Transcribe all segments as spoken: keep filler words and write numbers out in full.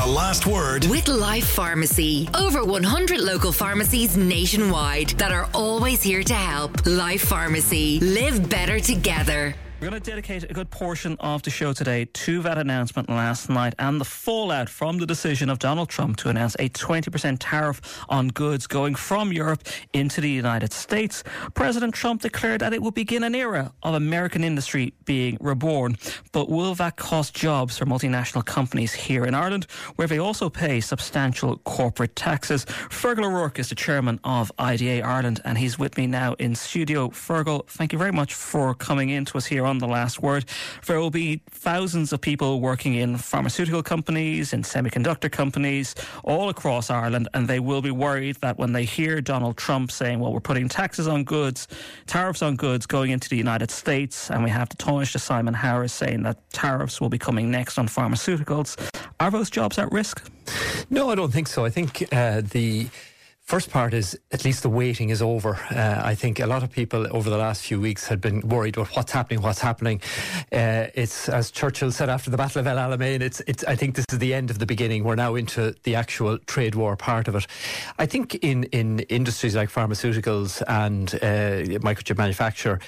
Last Word with Life Pharmacy. Over one hundred local pharmacies nationwide that are always here to help. Life Pharmacy. Live better together. We're going to dedicate a good portion of the show today to that announcement last night and the fallout from the decision of Donald Trump to announce a twenty percent tariff on goods going from Europe into the United States. President Trump declared that it would begin an era of American industry being reborn. But will that cost jobs for multinational companies here in Ireland, where they also pay substantial corporate taxes? Fergal O'Rourke is the chairman of I D A Ireland, and he's with me now in studio. Fergal, thank you very much for coming in to us here on The Last Word. There will be thousands of people working in pharmaceutical companies, in semiconductor companies, all across Ireland, and they will be worried that when they hear Donald Trump saying, well, we're putting taxes on goods, tariffs on goods going into the United States, and we have the Taoiseach Simon Harris saying that tariffs will be coming next on pharmaceuticals. Are those jobs at risk? No, I don't think so. I think uh, the first part is at least the waiting is over. Uh, I think a lot of people over the last few weeks had been worried about what's happening, what's happening. Uh, it's, as Churchill said after the Battle of El Alamein, it's, it's, I think this is the end of the beginning. We're now into the actual trade war part of it. I think in, in industries like pharmaceuticals and uh, microchip manufacture,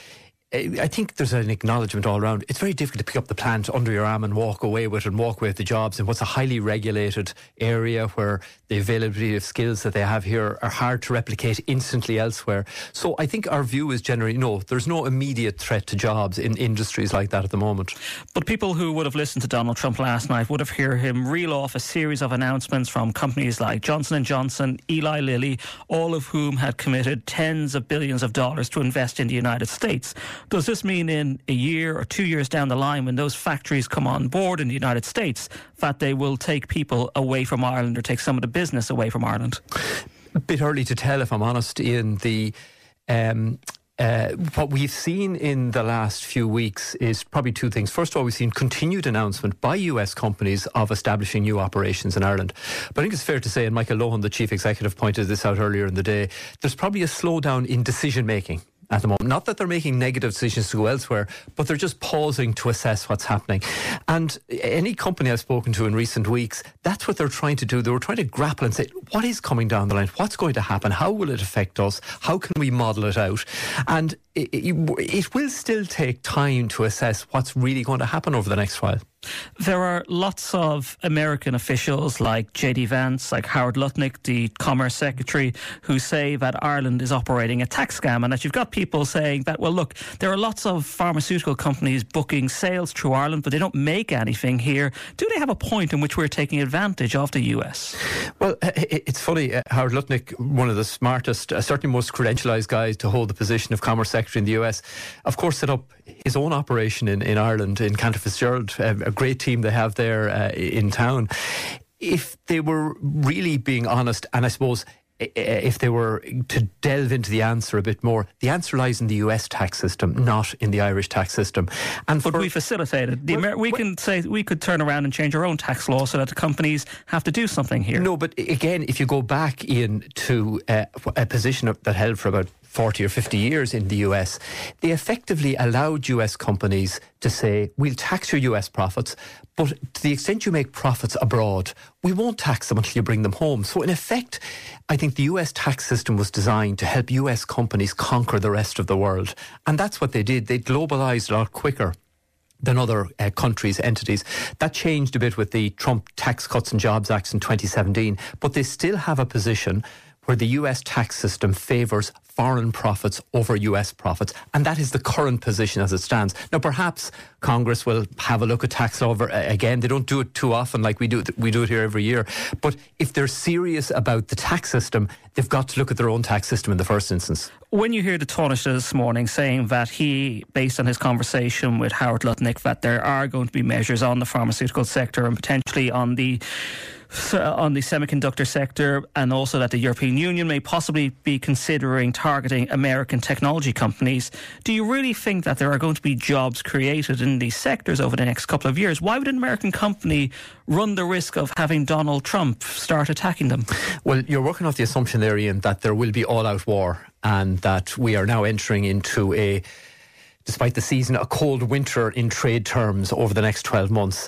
I think there's an acknowledgement all around. It's very difficult to pick up the plant under your arm and walk away with it and walk away with the jobs in what's a highly regulated area where the availability of skills that they have here are hard to replicate instantly elsewhere. So I think our view is generally, no, there's no immediate threat to jobs in industries like that at the moment. But people who would have listened to Donald Trump last night would have heard him reel off a series of announcements from companies like Johnson and Johnson, Eli Lilly, all of whom had committed tens of billions of dollars to invest in the United States. Does this mean in a year or two years down the line, when those factories come on board in the United States, that they will take people away from Ireland or take some of the business away from Ireland? A bit early to tell, if I'm honest. In the um, uh, what we've seen in the last few weeks is probably two things. First of all, we've seen continued announcement by U S companies of establishing new operations in Ireland. But I think it's fair to say, and Michael Lohan, the chief executive, pointed this out earlier in the day, there's probably a slowdown in decision making at the moment. Not that they're making negative decisions to go elsewhere, but they're just pausing to assess what's happening. And any company I've spoken to in recent weeks, that's what they're trying to do. They were trying to grapple and say, what is coming down the line? What's going to happen? How will it affect us? How can we model it out? And it, it, it will still take time to assess what's really going to happen over the next while. There are lots of American officials like J D Vance, like Howard Lutnick, the Commerce Secretary, who say that Ireland is operating a tax scam, and that you've got people saying that, well, look, there are lots of pharmaceutical companies booking sales through Ireland, but they don't make anything here. Do they have a point in which we're taking advantage of the U S? Well, it's funny. Uh, Howard Lutnick, one of the smartest, uh, certainly most credentialised guys to hold the position of Commerce Secretary in the U S, of course, set up his own operation in, in Ireland, in Cantor Fitzgerald, uh, a great team they have there uh, in town. If they were really being honest, and I suppose if they were to delve into the answer a bit more, the answer lies in the U S tax system, not in the Irish tax system. And but for, we facilitate it. The well, Amer- we well, can say we could turn around and change our own tax law so that the companies have to do something here. No, but again, if you go back in to uh, a position that held for about forty or fifty years in the U S, they effectively allowed U S companies to say, we'll tax your U S profits, but to the extent you make profits abroad, we won't tax them until you bring them home. So in effect, I think the U S tax system was designed to help U S companies conquer the rest of the world. And that's what they did. They globalised a lot quicker than other uh, countries, entities. That changed a bit with the Trump Tax Cuts and Jobs Act in twenty seventeen, but they still have a position where the U S tax system favours foreign profits over U S profits, and that is the current position as it stands. Now, perhaps Congress will have a look at tax law over, uh, again. They don't do it too often, like we do. We do it here every year. But if they're serious about the tax system, they've got to look at their own tax system in the first instance. When you hear the Taoiseach this morning saying that he, based on his conversation with Howard Lutnick, that there are going to be measures on the pharmaceutical sector and potentially on the on the semiconductor sector, and also that the European Union may possibly be considering targeting American technology companies, do you really think that there are going to be jobs created in these sectors over the next couple of years? Why would an American company run the risk of having Donald Trump start attacking them? Well, you're working off the assumption there, Ian, that there will be all-out war, and that we are now entering into a, despite the season, a cold winter in trade terms over the next twelve months.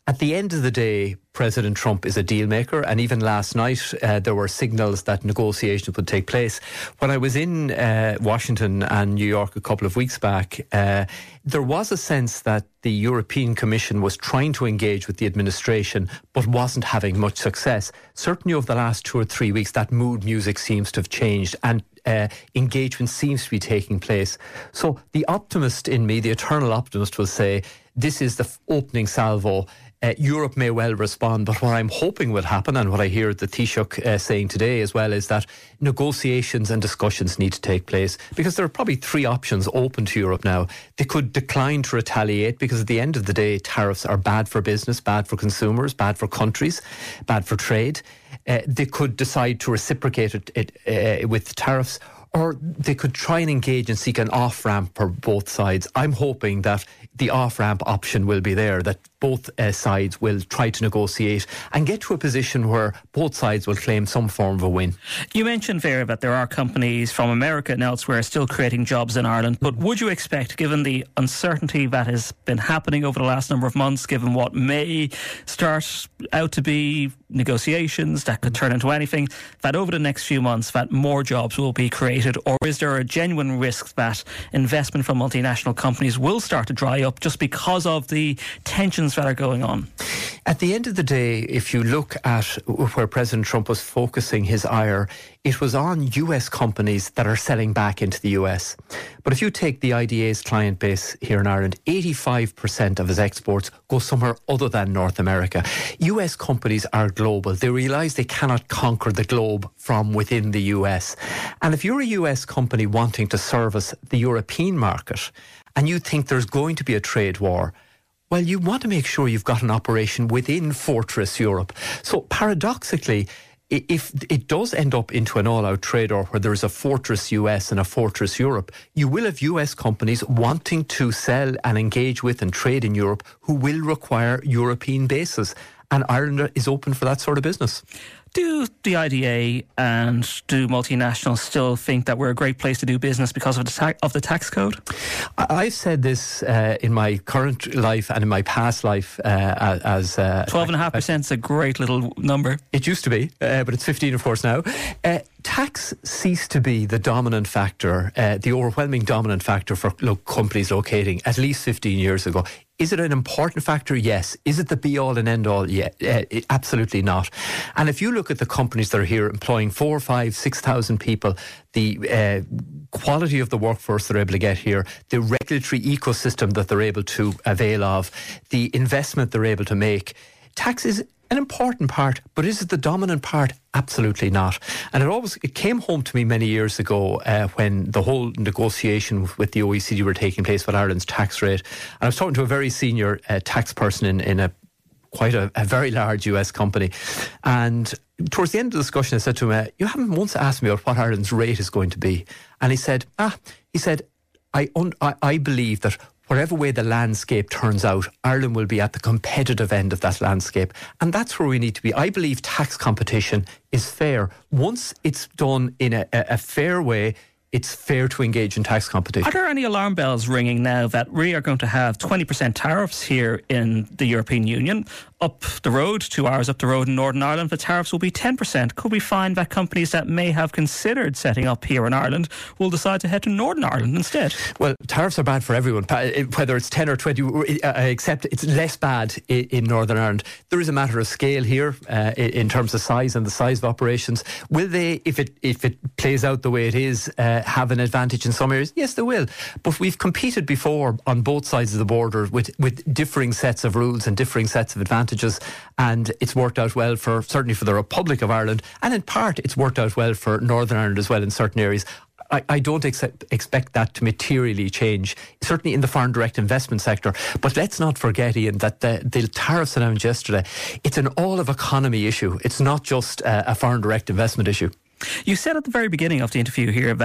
At the end of the day, President Trump is a deal maker, and even last night uh, there were signals that negotiations would take place. When I was in uh, Washington and New York a couple of weeks back, uh, there was a sense that the European Commission was trying to engage with the administration but wasn't having much success. Certainly over the last two or three weeks, that mood music seems to have changed, and uh, engagement seems to be taking place. So the optimist in me, the eternal optimist, will say this is the f- opening salvo. Uh, Europe may well respond, but what I'm hoping will happen, and what I hear the Taoiseach uh, saying today as well, is that negotiations and discussions need to take place, because there are probably three options open to Europe now. They could decline to retaliate, because at the end of the day, tariffs are bad for business, bad for consumers, bad for countries, bad for trade. Uh, they could decide to reciprocate it, it uh, with tariffs, or they could try and engage and seek an off-ramp for both sides. I'm hoping that the off-ramp option will be there, that both uh, sides will try to negotiate and get to a position where both sides will claim some form of a win. You mentioned, Vera, that there are companies from America and elsewhere still creating jobs in Ireland, but would you expect, given the uncertainty that has been happening over the last number of months, given what may start out to be negotiations that could turn into anything, that over the next few months that more jobs will be created? Or is there a genuine risk that investment from multinational companies will start to dry up just because of the tensions that are going on? At the end of the day, if you look at where President Trump was focusing his ire, it was on U S companies that are selling back into the U S. But if you take the I D A's client base here in Ireland, eighty-five percent of his exports go somewhere other than North America. U S companies are global. They realise they cannot conquer the globe from within the U S. And if you're a U S company wanting to service the European market, and you think there's going to be a trade war, well, you want to make sure you've got an operation within Fortress Europe. So paradoxically, if it does end up into an all-out trade war where there's a Fortress U S and a Fortress Europe, you will have U S companies wanting to sell and engage with and trade in Europe who will require European bases. And Ireland is open for that sort of business. Do the I D A and do multinationals still think that we're a great place to do business because of the, ta- of the tax code? I've said this uh, in my current life and in my past life uh, as... Uh, twelve point five percent is a great little number. It used to be, uh, but it's fifteen of course now. Uh, tax ceased to be the dominant factor, uh, the overwhelming dominant factor for lo- companies locating at least fifteen years ago. Is it an important factor? Yes. Is it the be-all and end-all? Yeah, uh, it, absolutely not. And if you look at the companies that are here employing four, five, six thousand people, the uh, quality of the workforce they're able to get here, the regulatory ecosystem that they're able to avail of, the investment they're able to make, tax is an important part, but is it the dominant part? Absolutely not. And it always it came home to me many years ago uh, when the whole negotiation with the O E C D were taking place with Ireland's tax rate. And I was talking to a very senior uh, tax person in, in a quite a, a very large U S company. And towards the end of the discussion, I said to him, uh, you haven't once asked me about what Ireland's rate is going to be. And he said, ah, he said, I, un- I, I believe that whatever way the landscape turns out, Ireland will be at the competitive end of that landscape. And that's where we need to be. I believe tax competition is fair. Once it's done in a, a fair way, it's fair to engage in tax competition. Are there any alarm bells ringing now that we are going to have twenty percent tariffs here in the European Union? Up the road, two hours up the road in Northern Ireland, the tariffs will be ten percent. Could we find that companies that may have considered setting up here in Ireland will decide to head to Northern Ireland instead? Well, tariffs are bad for everyone, whether it's ten or twenty, except it's less bad in Northern Ireland. There is a matter of scale here uh, in terms of size and the size of operations. Will they, if it if it plays out the way it is, uh, have an advantage in some areas? Yes, they will. But we've competed before on both sides of the border with, with differing sets of rules and differing sets of advantages. And it's worked out well for certainly for the Republic of Ireland, and in part it's worked out well for Northern Ireland as well in certain areas. I, I don't accept, expect that to materially change, certainly in the foreign direct investment sector. But let's not forget, Ian, that the, the tariffs announced yesterday, it's an all of economy issue. It's not just a, a foreign direct investment issue. You said at the very beginning of the interview here that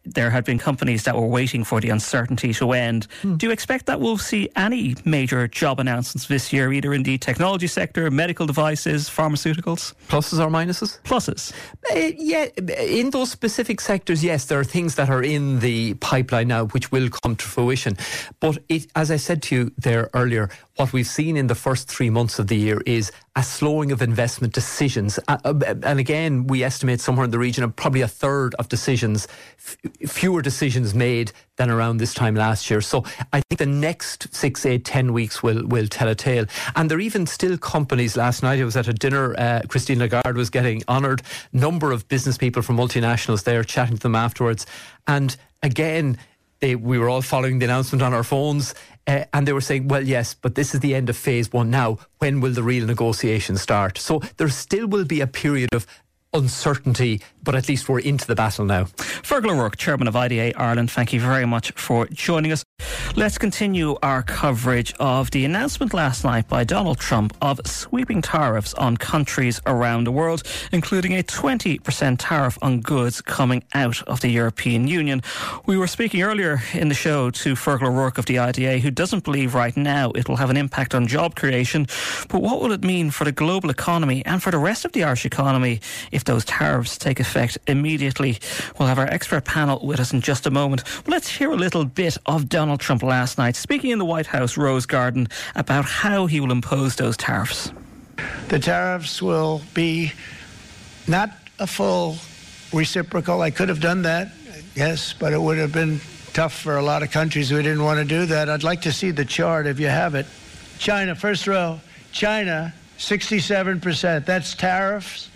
there had been companies that were waiting for the uncertainty to end. Mm. Do you expect that we'll see any major job announcements this year, either in the technology sector, medical devices, pharmaceuticals? Pluses or minuses? Pluses. Uh, yeah, in those specific sectors, yes, there are things that are in the pipeline now which will come to fruition. But it, as I said to you there earlier, what we've seen in the first three months of the year is a slowing of investment decisions. Uh, and again, we estimate somewhere in the region of probably a third of decisions, f- fewer decisions made than around this time last year. So I think the next six, eight, ten weeks will, will tell a tale. And there are even still companies. Last night I was at a dinner, uh, Christine Lagarde was getting honoured. Number of business people from multinationals there, chatting to them afterwards. And again, they, we were all following the announcement on our phones. Uh, and they were saying, well, yes, but this is the end of phase one now. When will the real negotiations start? So there still will be a period of uncertainty, but at least we're into the battle now. Fergal O'Rourke, Chairman of I D A Ireland, thank you very much for joining us. Let's continue our coverage of the announcement last night by Donald Trump of sweeping tariffs on countries around the world, including a twenty percent tariff on goods coming out of the European Union. We were speaking earlier in the show to Fergal O'Rourke of the I D A, who doesn't believe right now it will have an impact on job creation. But what will it mean for the global economy and for the rest of the Irish economy if those tariffs take effect immediately? We'll have our expert panel with us in just a moment. But let's hear a little bit of Donald Trump last night, speaking in the White House Rose Garden about how he will impose those tariffs. The tariffs will be not a full reciprocal. I could have done that, yes, but it would have been tough for a lot of countries who didn't want to do that. I'd like to see the chart if you have it. China, first row. China, sixty-seven percent. That's tariffs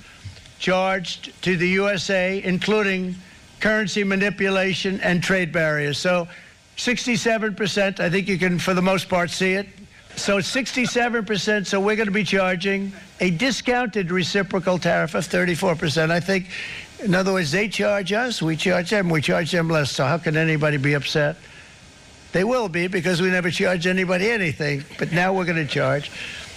charged to the U S A, including currency manipulation and trade barriers. So sixty-seven percent, I think you can, for the most part, see it. So sixty-seven percent, so we're going to be charging a discounted reciprocal tariff of thirty-four percent. I think, in other words, they charge us, we charge them, we charge them less. So how can anybody be upset? They will be, because we never charge anybody anything. But now we're going to charge.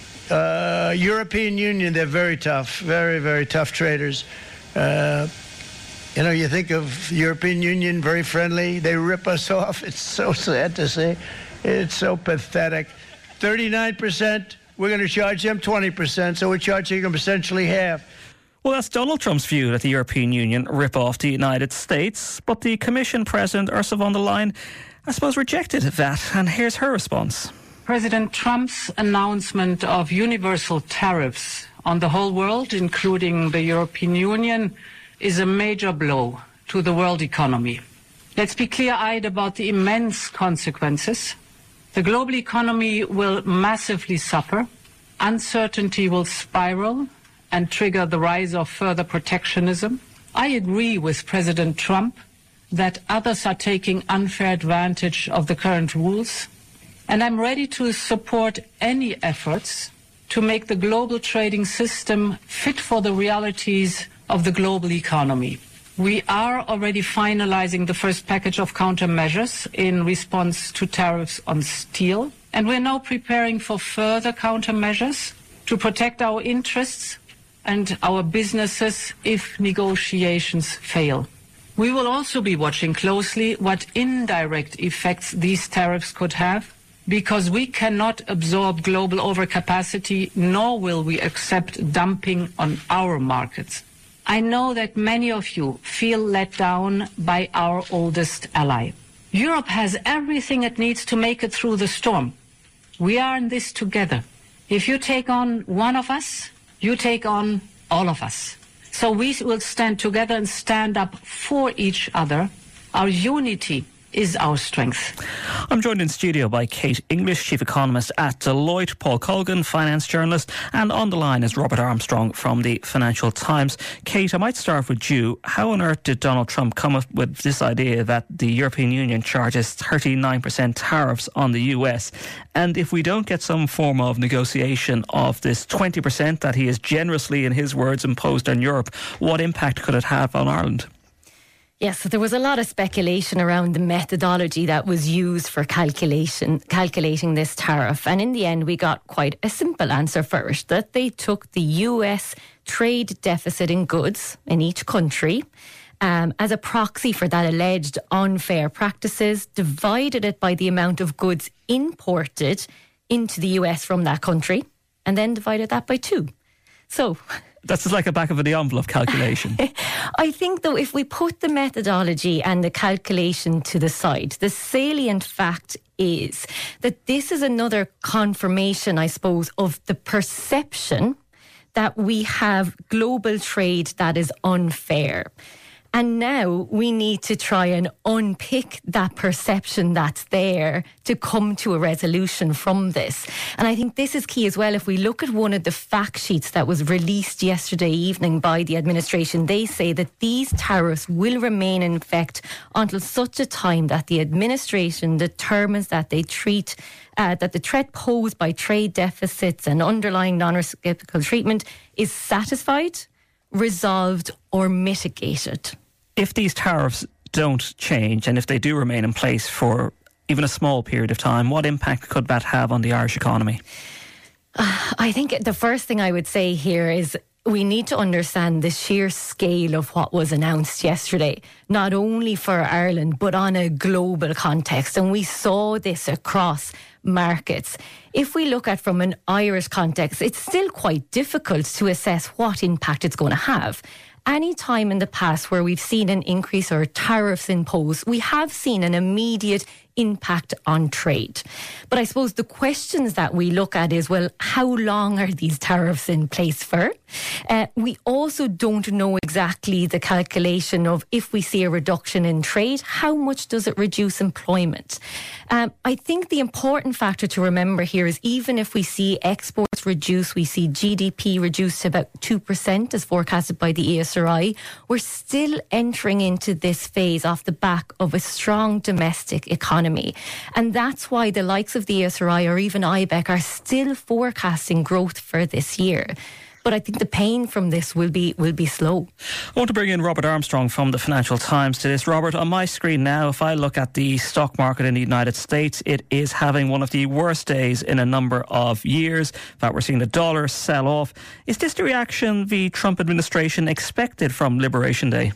Uh, European Union, they're very tough, very, very tough traders. Uh, you know, you think of European Union, very friendly. They rip us off. It's so sad to see. It's so pathetic. thirty-nine percent, we're going to charge them twenty percent, so we're charging them essentially half. Well, that's Donald Trump's view that the European Union rip off the United States. But the Commission President, Ursula von der Leyen, I suppose, rejected that. And here's her response. President Trump's announcement of universal tariffs on the whole world, including the European Union, is a major blow to the world economy. Let's be clear-eyed about the immense consequences. The global economy will massively suffer. Uncertainty will spiral and trigger the rise of further protectionism. I agree with President Trump that others are taking unfair advantage of the current rules. And I'm ready to support any efforts to make the global trading system fit for the realities of the global economy. We are already finalizing the first package of countermeasures in response to tariffs on steel. And we're now preparing for further countermeasures to protect our interests and our businesses if negotiations fail. We will also be watching closely what indirect effects these tariffs could have, because we cannot absorb global overcapacity, nor will we accept dumping on our markets. I know that many of you feel let down by our oldest ally. Europe has everything it needs to make it through the storm. We are in this together. If you take on one of us, you take on all of us. So we will stand together and stand up for each other. Our unity is our strength. I'm joined in studio by Kate English, Chief Economist at Deloitte, Paul Colgan, Finance Journalist, and on the line is Robert Armstrong from the Financial Times. Kate, I might start with you. How on earth did Donald Trump come up with this idea that the European Union charges thirty-nine percent tariffs on the U S? And if we don't get some form of negotiation of this twenty percent that he has generously, in his words, imposed on Europe, what impact could it have on Ireland? Yes, so there was a lot of speculation around the methodology that was used for calculation, calculating this tariff. And in the end, we got quite a simple answer for it, that they took the U S trade deficit in goods in each country um, as a proxy for that alleged unfair practices, divided it by the amount of goods imported into the U S from that country, and then divided that by two. So that's just like a back of the envelope calculation. I think, though, if we put the methodology and the calculation to the side, the salient fact is that this is another confirmation, I suppose, of the perception that we have global trade that is unfair. And now we need to try and unpick that perception that's there to come to a resolution from this. And I think this is key as well. If we look at one of the fact sheets that was released yesterday evening by the administration, they say that these tariffs will remain in effect until such a time that the administration determines that they treat uh, that the threat posed by trade deficits and underlying non-reciprocal treatment is satisfied, resolved or mitigated. If these tariffs don't change and if they do remain in place for even a small period of time, what impact could that have on the Irish economy? Uh, I think the first thing I would say here is we need to understand the sheer scale of what was announced yesterday, not only for Ireland, but on a global context. And we saw this across markets. If we look at from an Irish context, it's still quite difficult to assess what impact it's going to have. Any time in the past where we've seen an increase or tariffs imposed, we have seen an immediate impact on trade. But I suppose the questions that we look at is, well, how long are these tariffs in place for? Uh, we also don't know exactly the calculation of if we see a reduction in trade, how much does it reduce employment? Um, I think the important factor to remember here is even if we see exports reduce, we see G D P reduce to about two percent as forecasted by the E S R I, we're still entering into this phase off the back of a strong domestic economy. And that's why the likes of the E S R I or even I B E C are still forecasting growth for this year. But I think the pain from this will be will be slow. I want to bring in Robert Armstrong from the Financial Times to this. Robert, on my screen now, if I look at the stock market in the United States, it is having one of the worst days in a number of years. In fact, we're seeing the dollar sell off. Is this the reaction the Trump administration expected from Liberation Day?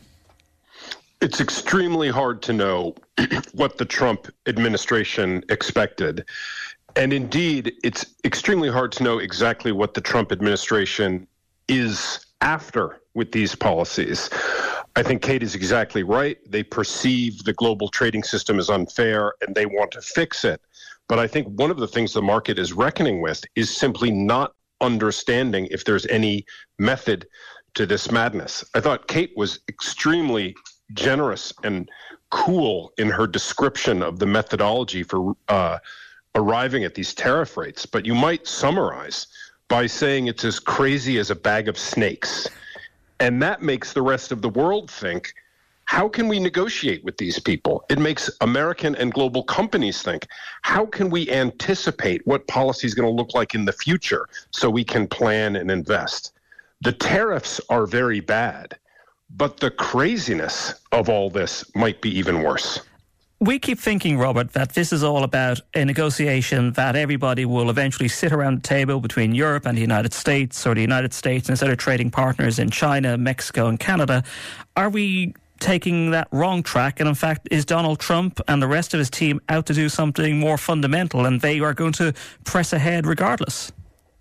It's extremely hard to know what the Trump administration expected. And indeed, it's extremely hard to know exactly what the Trump administration is after with these policies. I think Kate is exactly right. They perceive the global trading system as unfair and they want to fix it. But I think one of the things the market is reckoning with is simply not understanding if there's any method to this madness. I thought Kate was extremely generous and cool in her description of the methodology for uh, arriving at these tariff rates, but you might summarize by saying it's as crazy as a bag of snakes. And that makes the rest of the world think, how can we negotiate with these people? It makes American and global companies think, how can we anticipate what policy is going to look like in the future so we can plan and invest? The tariffs are very bad, but the craziness of all this might be even worse. We keep thinking, Robert, that this is all about a negotiation that everybody will eventually sit around the table between Europe and the United States, or the United States and its other trading partners in China, Mexico and Canada. Are we taking that wrong track? And in fact, is Donald Trump and the rest of his team out to do something more fundamental and they are going to press ahead regardless?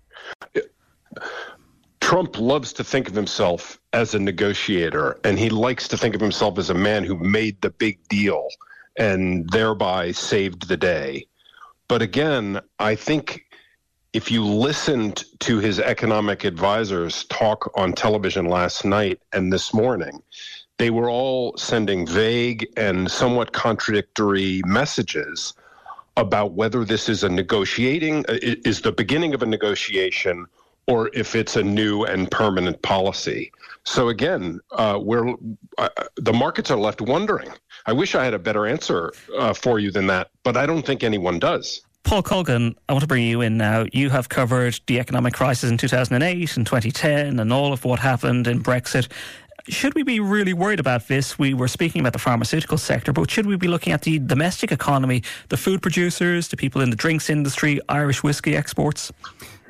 Trump loves to think of himself as a negotiator, and he likes to think of himself as a man who made the big deal and thereby saved the day. But again, I think if you listened to his economic advisors talk on television last night and this morning, they were all sending vague and somewhat contradictory messages about whether this is a negotiating, is the beginning of a negotiation, or if it's a new and permanent policy. So again, uh, we're, uh, the markets are left wondering. I wish I had a better answer uh, for you than that, but I don't think anyone does. Paul Colgan, I want to bring you in now. You have covered the economic crisis in two thousand eight and twenty ten and all of what happened in Brexit. Should we be really worried about this? We were speaking about the pharmaceutical sector, but should we be looking at the domestic economy, the food producers, the people in the drinks industry, Irish whiskey exports?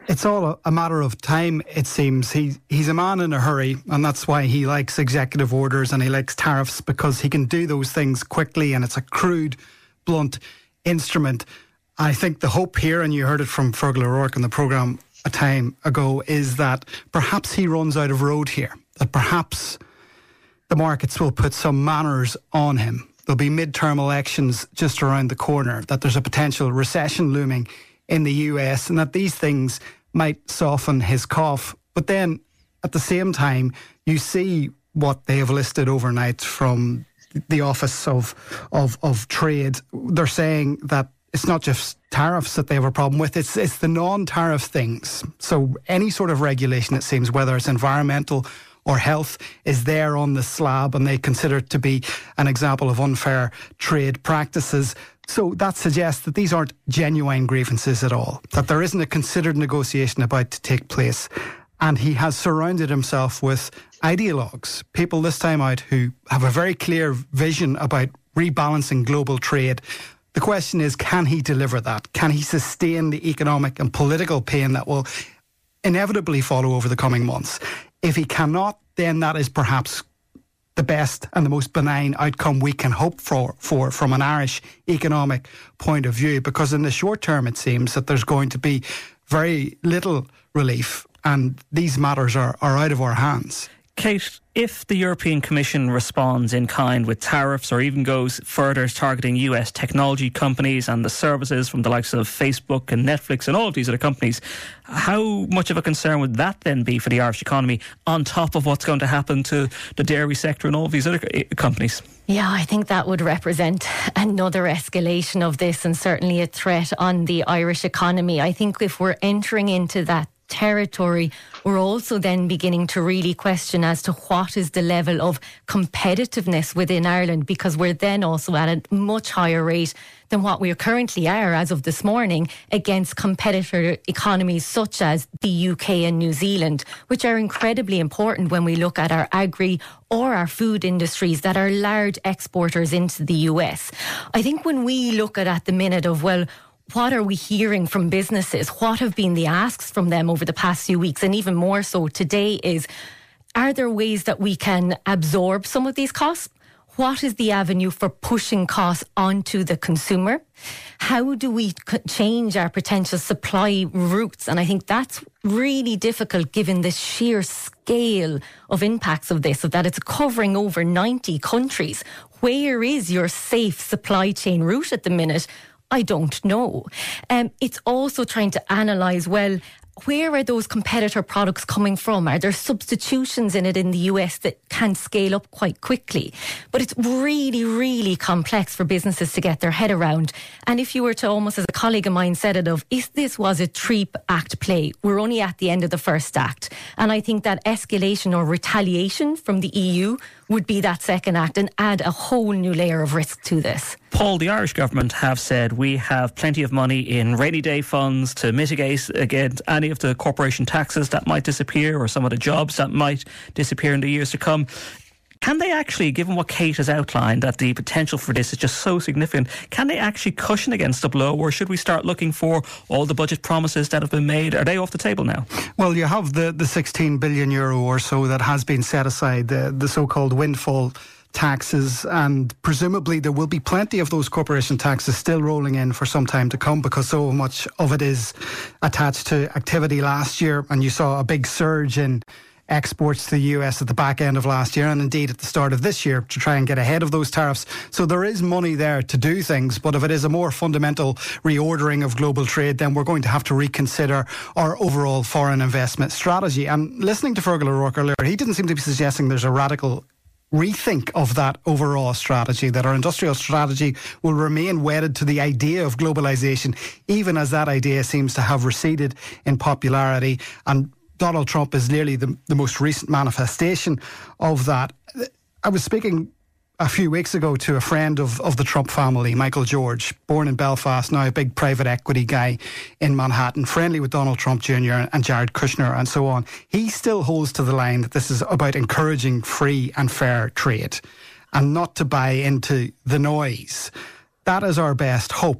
It's all a, a matter of time, it seems. He, he's a man in a hurry, and that's why he likes executive orders and he likes tariffs, because he can do those things quickly, and it's a crude, blunt instrument. I think the hope here, and you heard it from Fergal O'Rourke in the programme a time ago, is that perhaps he runs out of road here, that perhaps the markets will put some manners on him. There'll be midterm elections just around the corner, that there's a potential recession looming in the U S, and that these things might soften his cough. But then at the same time, you see what they have listed overnight from the Office of, of, of Trade. They're saying that it's not just tariffs that they have a problem with, it's, it's the non-tariff things. So any sort of regulation, it seems, whether it's environmental or health, is there on the slab, and they consider it to be an example of unfair trade practices. So that suggests that these aren't genuine grievances at all, that there isn't a considered negotiation about to take place. And he has surrounded himself with ideologues, people this time out who have a very clear vision about rebalancing global trade. The question is, can he deliver that? Can he sustain the economic and political pain that will inevitably follow over the coming months? If he cannot, then that is perhaps the best and the most benign outcome we can hope for, for from an Irish economic point of view, because in the short term it seems that there's going to be very little relief, and these matters are, are out of our hands. Kate, if the European Commission responds in kind with tariffs, or even goes further targeting U S technology companies and the services from the likes of Facebook and Netflix and all of these other companies, how much of a concern would that then be for the Irish economy, on top of what's going to happen to the dairy sector and all of these other companies? Yeah, I think that would represent another escalation of this, and certainly a threat on the Irish economy. I think if we're entering into that territory, we're also then beginning to really question as to what is the level of competitiveness within Ireland, because we're then also at a much higher rate than what we currently are as of this morning against competitor economies such as the U K and New Zealand, which are incredibly important when we look at our agri or our food industries that are large exporters into the U S. I think when we look at at the minute of, well, what are we hearing from businesses? What have been the asks from them over the past few weeks? And even more so today is, are there ways that we can absorb some of these costs? What is the avenue for pushing costs onto the consumer? How do we change our potential supply routes? And I think that's really difficult given the sheer scale of impacts of this, of that it's covering over ninety countries. Where is your safe supply chain route at the minute? I don't know. Um, it's also trying to analyse, well, where are those competitor products coming from? Are there substitutions in it in the U S that can scale up quite quickly? But it's really, really complex for businesses to get their head around. And if you were to, almost as a colleague of mine said it, of, if this was a three-act play, we're only at the end of the first act. And I think that escalation or retaliation from the E U would be that second act and add a whole new layer of risk to this. Paul, the Irish government have said we have plenty of money in rainy day funds to mitigate against any of the corporation taxes that might disappear or some of the jobs that might disappear in the years to come. Can they actually, given what Kate has outlined, that the potential for this is just so significant, can they actually cushion against the blow, or should we start looking for all the budget promises that have been made? Are they off the table now? Well, you have the, the sixteen billion euro or so that has been set aside, the, the so-called windfall taxes, and presumably there will be plenty of those corporation taxes still rolling in for some time to come, because so much of it is attached to activity last year, and you saw a big surge in exports to the U S at the back end of last year, and indeed at the start of this year, to try and get ahead of those tariffs. So there is money there to do things, but if it is a more fundamental reordering of global trade, then we're going to have to reconsider our overall foreign investment strategy. And listening to Fergal O'Rourke earlier, he didn't seem to be suggesting there's a radical rethink of that overall strategy, that our industrial strategy will remain wedded to the idea of globalisation, even as that idea seems to have receded in popularity. And Donald Trump is nearly the, the most recent manifestation of that. I was speaking a few weeks ago to a friend of, of the Trump family, Michael George, born in Belfast, now a big private equity guy in Manhattan, friendly with Donald Trump Junior and Jared Kushner and so on. He still holds to the line that this is about encouraging free and fair trade and not to buy into the noise. That is our best hope, that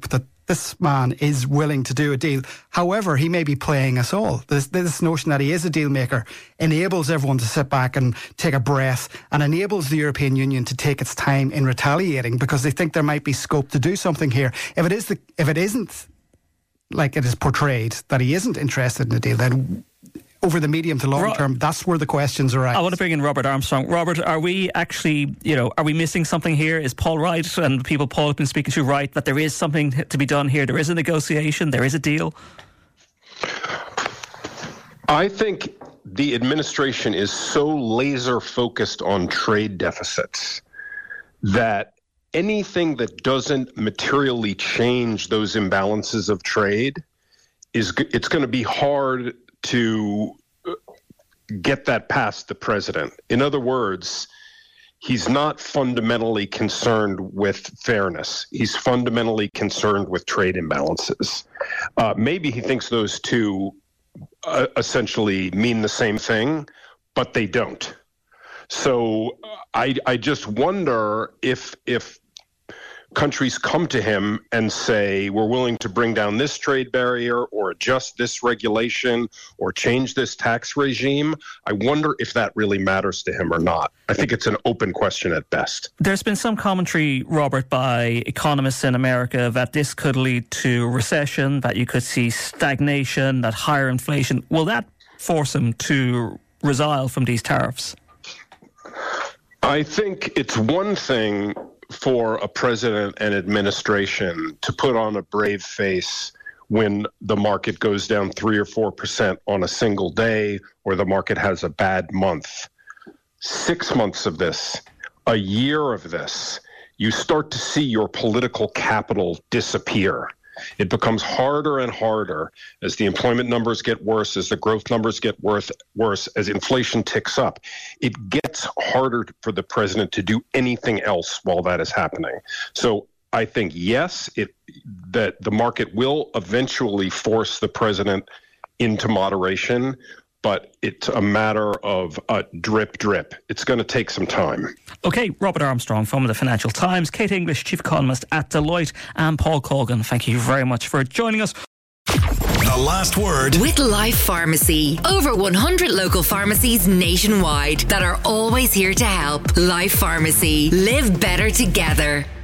this man is willing to do a deal. However, he may be playing us all. This, this notion that he is a deal maker enables everyone to sit back and take a breath, and enables the European Union to take its time in retaliating, because they think there might be scope to do something here. If it is the, if it isn't like it is portrayed that he isn't interested in a deal, then over the medium to long term, that's where the questions are at. I want to bring in Robert Armstrong. Robert, are we actually, you know, are we missing something here? Is Paul right, and the people Paul has been speaking to, right, that there is something to be done here? There is a negotiation, there is a deal? I think the administration is so laser focused on trade deficits that anything that doesn't materially change those imbalances of trade is it's going to be hard to get that past the president. In other words, he's not fundamentally concerned with fairness. He's fundamentally concerned with trade imbalances. Uh, maybe he thinks those two uh, essentially mean the same thing, but they don't. So I, I just wonder if if countries come to him and say, we're willing to bring down this trade barrier or adjust this regulation or change this tax regime, I wonder if that really matters to him or not. I think it's an open question at best. There's been some commentary, Robert, by economists in America that this could lead to recession, that you could see stagnation, that higher inflation. Will that force him to resile from these tariffs? I think it's one thing for a president and administration to put on a brave face when the market goes down three or four percent on a single day, or the market has a bad month. Six months of this, a year of this, you start to see your political capital disappear. It becomes harder and harder as the employment numbers get worse, as the growth numbers get worse, worse, as inflation ticks up. It gets harder for the president to do anything else while that is happening. So I think, yes, it that the market will eventually force the president into moderation, but it's a matter of uh, drip, drip. It's going to take some time. OK, Robert Armstrong from the Financial Times, Kate English, Chief Economist at Deloitte, and Paul Colgan, thank you very much for joining us. The last word with Life Pharmacy. Over one hundred local pharmacies nationwide that are always here to help. Life Pharmacy. Live better together.